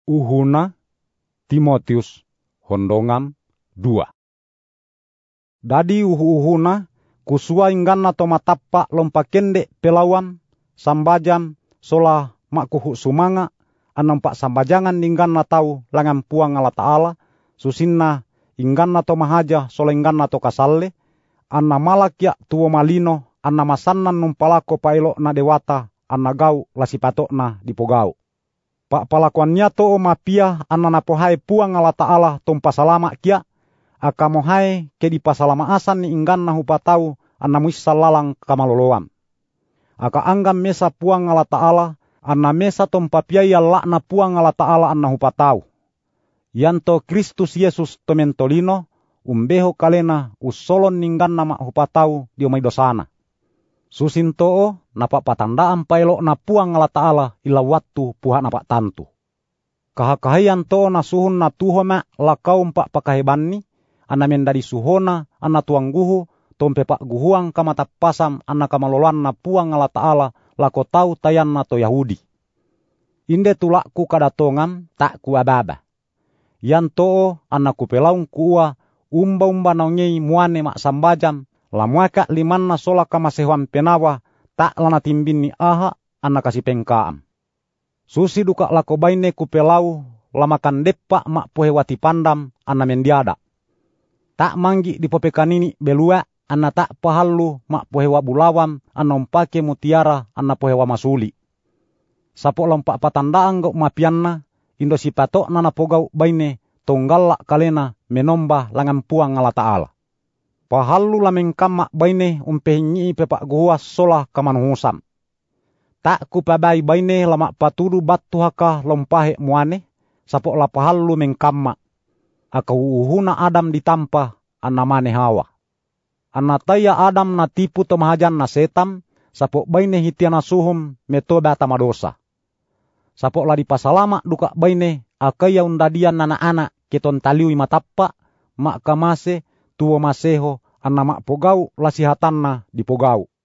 Uhuna Timotius hondongan 2. Dadi uhuna kusua ingganna to matappa lompa kende pelawan sambajan sola makkuhu sumanga anampak sambajangan ingganna tau langan puang Allah Ta'ala susinna ingganna to mahaja sola ingganna to kasalle anna malakya tuo malino anna masannan numpalako paelo na dewata anna gau lasipatokna dipogau. Pak palakuannya to mapia anna napohai puang Allah Ta'ala tompa salama kia aka mohai ke di pasalama asan ni ingganna hupatau anna muissa lalang kamaloloan. Aka anggam mesa puang Allah Ta'ala anna mesa tompa piaya lakna puang Allah Ta'ala anna hupatau. Yanto Kristus Yesus tomentolino umbeho kalena usolon ningganna mak hupatau diomai dosana. Susintoo napak patandaan paelo na puang Allah Ta'ala ila wattu puha napak tantu. Kahakahian to na suhun na tuhoma lakau mpak pakahebanni anna mendadi suhona anna tuang guhu tompe pak guhuang kamatapasam anna kamaloloan na puang Allah Ta'ala lako tau tayan na to Yahudi. Inde tulakku kadatongan tak kuababa. Yanto anna kupelaung kuua umba naungei muane mak sambajan lamuaka limanna sola kamasehuan penawa tak lana timbin ni aha anna kasih pengkaam. Susi duka lako baine kupelau lamakan depa mak pohewati pandam anna mendiada. Tak manggi di popekanini belua anna tak pahallu mak pohewa bulawan anna umpake mutiara anna pohewa masuli. Sapo lompak patandaang gok mapianna indo sipatok nana pogau baine tonggalla kalena menombah langan puang Allah Ta'ala. Pahallu lameng kamak baine umpehinyi pepak guas solah kamanuhusan. Tak kupabai baine lamak patudu batu haka lompahe muane sapok la pahallu mengkamak. Aka uhuna Adam ditampa anna mane Hawa. Anna taya Adam na tipu tomahajan na setan sapok baine hitiana suhum metoba tamadosa. Sapok la dipasalama duka baine akaya undadian anak-anak keton taliui matappa mak kamase tuo maseho anna mak pogau lasihatanna dipogau.